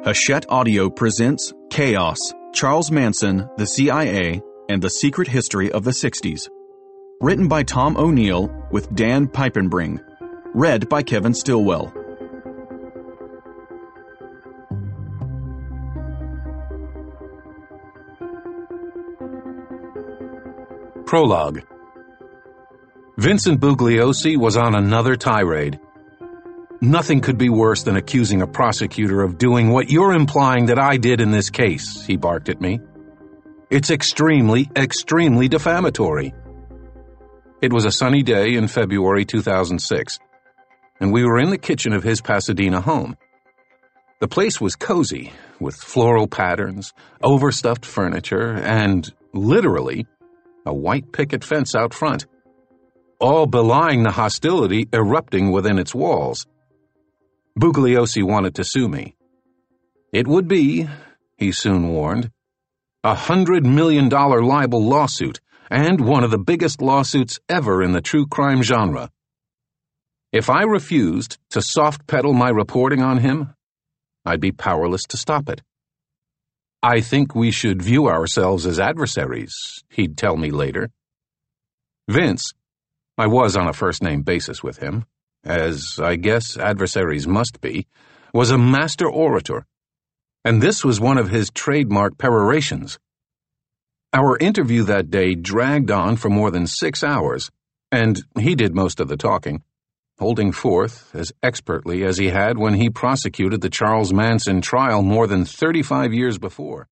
Hachette Audio presents Chaos, Charles Manson, the CIA, and the Secret History of the 60s. Written by Tom O'Neill with Dan Piepenbring. Read by Kevin Stillwell. Prologue. Vincent Bugliosi was on another tirade. Nothing could be worse than accusing a prosecutor of doing what you're implying that I did in this case, he barked at me. It's extremely, extremely defamatory. It was a sunny day in February 2006, and we were in the kitchen of his Pasadena home. The place was cozy, with floral patterns, overstuffed furniture, and, literally, a white picket fence out front, all belying the hostility erupting within its walls. Bugliosi wanted to sue me. It would be, he soon warned, $100 million libel lawsuit, and one of the biggest lawsuits ever in the true crime genre. If I refused to soft-pedal my reporting on him, I'd be powerless to stop it. I think we should view ourselves as adversaries, he'd tell me later. Vince, I was on a first-name basis with him, as I guess adversaries must be, was a master orator, and this was one of his trademark perorations. Our interview that day dragged on for more than 6 hours, and he did most of the talking, holding forth as expertly as he had when he prosecuted the Charles Manson trial more than 35 years before.